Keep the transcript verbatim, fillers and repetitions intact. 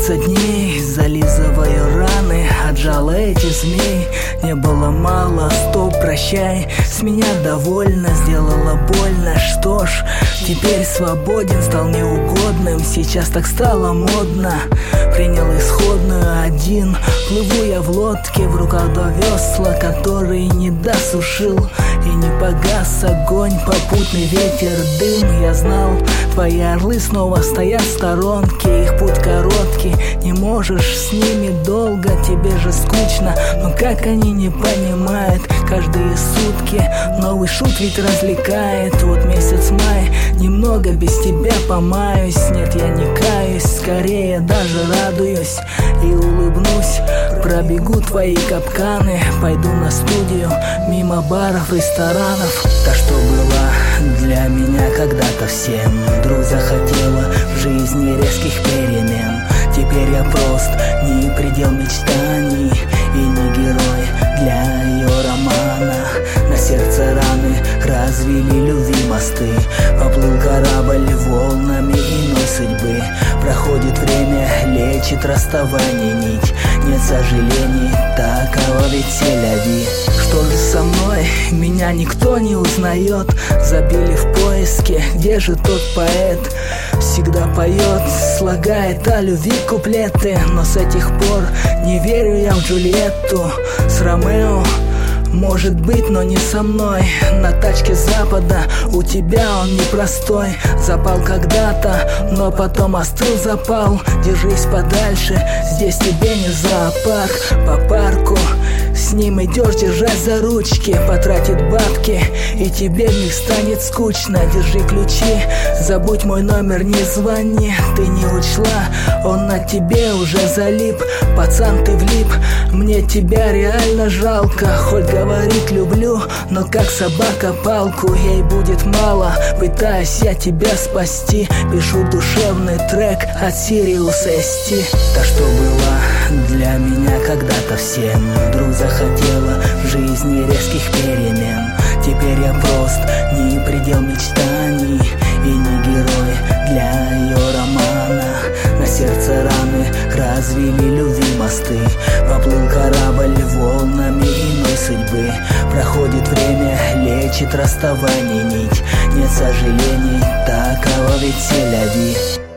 Тянутся дней, зализываю раны, отжала эти змей. Не было мало, стоп, прощай, с меня довольно, сделала больно. Что ж, теперь свободен, стал неугодным, сейчас так стало модно. Принял исходную один, плыву я в лодке, в руках два весла, которые не досушил. И не погас огонь, попутный ветер, дым. Я знал, твои орлы снова стоят в сторонке, их путь короткий, не можешь с ними долго, тебе же скучно. Но как они не понимают, каждые сутки новый шут ведь развлекает. Вот месяц май, немного без тебя помаюсь. Нет, я не каюсь, скорее даже радуюсь и улыбнусь. Пробегу твои капканы, пойду на студию, мимо баров, ресторанов. То, что было для меня когда-то всем, вдруг захотела в жизни резких перемен. Теперь я прост, не предел мечтаний и не герой для ее романа. На сердце раны развели любви мосты, поплыл корабль волнами иной судьбы. Проходит время, лечит расставание нить, нет сожалений, такова ведь сель-ля-ви. Что же со мной? Меня никто не узнает. Забили в поиске, где же тот поэт? Всегда поет, слагает о любви куплеты. Но с этих пор не верю я в Джульетту. С Ромео может быть, но не со мной. На тачке запада у тебя он непростой. Запал когда-то, но потом остыл запал. Держись подальше, здесь тебе не зоопарк. По парку с ним идешь, держась за ручки, потратит бабки, и тебе в них станет скучно. Держи ключи, забудь мой номер, не звони. Ты не учла, он на тебе уже залип. Пацан, ты влип, мне тебя реально жалко. Хоть говорит люблю, но как собака палку. Ей будет мало, пытаюсь я тебя спасти. Пишу душевный трек от Сириуса эс ти. То, что было для меня когда-то всем, вдруг захотела в жизни резких перемен. Теперь я прост, не предел мечтаний и не герой для ее романа. На сердце раны развели любви мосты, поплыл корабль волнами иной судьбы. Проходит время, лечит расставание нить, нет сожалений, такова ведь сель-ля-ви.